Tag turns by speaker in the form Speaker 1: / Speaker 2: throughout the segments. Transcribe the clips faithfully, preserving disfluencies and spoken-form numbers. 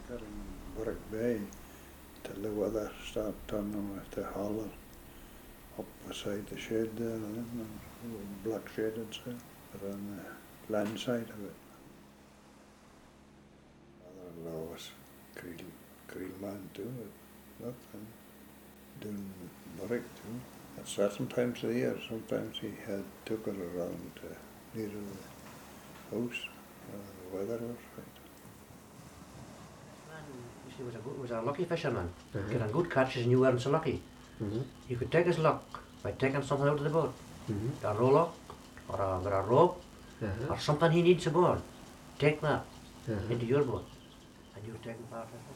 Speaker 1: got in Burrick Bay till the weather started turning with the hollow up beside the shed there, and then black shaded sail, but on the land side of it. Father-in-law was Creel, Creel man too, at that time, doing Burrick too. At certain times of the year, sometimes he had took her around uh, near the house, uh, the weather was right.
Speaker 2: He was a, good, was a lucky fisherman.
Speaker 3: Uh-huh.
Speaker 2: Getting good catches and you weren't so lucky.
Speaker 3: Mm-hmm.
Speaker 2: You could take his luck by taking something out of the boat.
Speaker 3: Mm-hmm.
Speaker 2: A roller, or a, or a rope,
Speaker 3: Uh-huh.
Speaker 2: or something he needs aboard. Take that
Speaker 3: Uh-huh.
Speaker 2: into your boat, and you're taking part of it.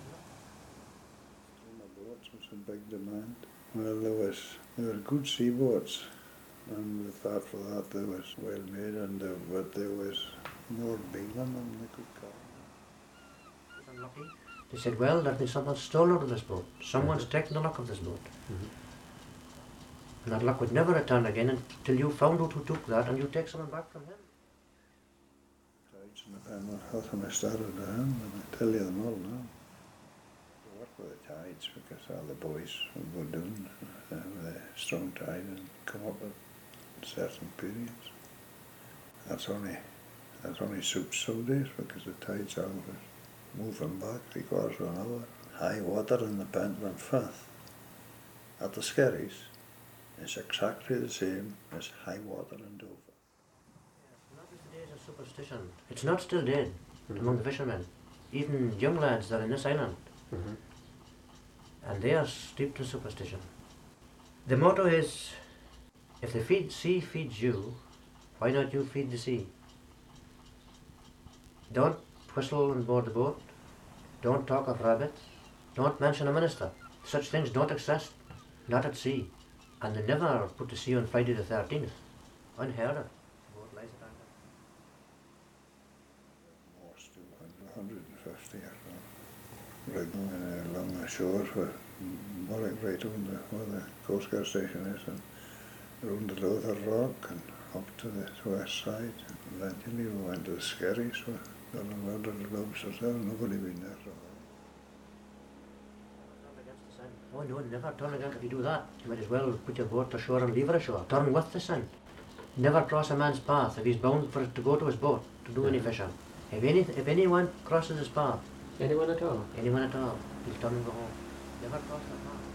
Speaker 1: The boats was in big demand. Well, there was there were good sea boats, and apart from that, there was well made, and there, but there was more big than them they could call.
Speaker 2: Unlucky. They said, well, there's been something stolen out of this boat. Someone's
Speaker 3: Uh-huh.
Speaker 2: taken the luck of this boat.
Speaker 3: Mm-hmm.
Speaker 2: And that luck would never return again until you found out who took that and you take something back from him.
Speaker 1: Tides in the Panama, that's when I started down, and I tell you them all now. I work with the tides because all the boys would go down uh, with a strong tide and come up at certain periods. That's only that's only suits nowadays because the tides are always moving back three quarters of an hour. High water in the Pentland Firth at the Skerries is exactly the same as high water in Dover.
Speaker 2: Not just the days of superstition. It's not still dead
Speaker 3: Mm-hmm.
Speaker 2: among the fishermen. Even young lads that are in this island.
Speaker 3: Mm-hmm.
Speaker 2: And they are steeped in superstition. The motto is, if the feed, sea feeds you, why not you feed the sea? Don't whistle on board the boat. Don't talk of rabbits. Don't mention a minister. Such things don't exist. Not at sea. And they never put to sea on Friday the thirteenth. Unheard of. The boat lies at anchor.
Speaker 1: Most do one hundred fifty or so. Rigging uh, along the shores where Murray right on the, where the Coast Guard station is, and round the Luther Rock and up to the west side. And eventually we went to the Skerries where there were under the lobsters there, nobody been there for a while.
Speaker 2: Oh no, never turn again. If you do that, you might as well put your boat ashore and leave it ashore. Turn with the sun. Never cross a man's path if he's bound for to go to his boat to do any fishing. If any, if anyone crosses his path,
Speaker 3: Anyone at all?
Speaker 2: anyone at all, he'll turn and go home. Never cross that path.